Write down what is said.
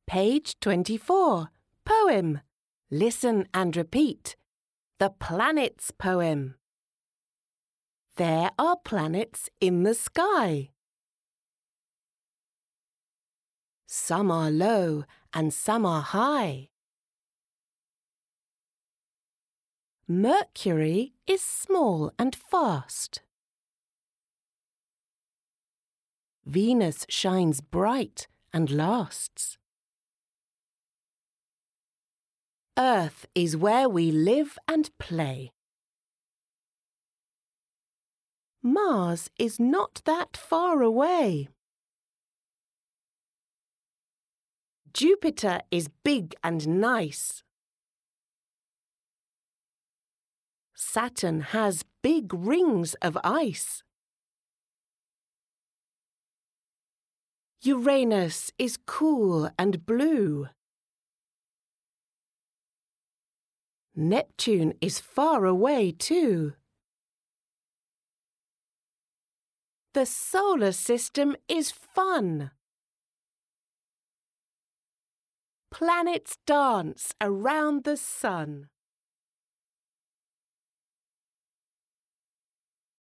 Page 24. Poem. Listen and repeat. The Planets Poem. There are planets in the sky. Some are low and some are high. Mercury is small and fast. Venus shines bright and lasts. Earth is where we live and play. Mars is not that far away. Jupiter is big and nice. Saturn has big rings of ice. Uranus is cool and blue. Neptune is far away too. The solar system is fun. Planets dance around the sun.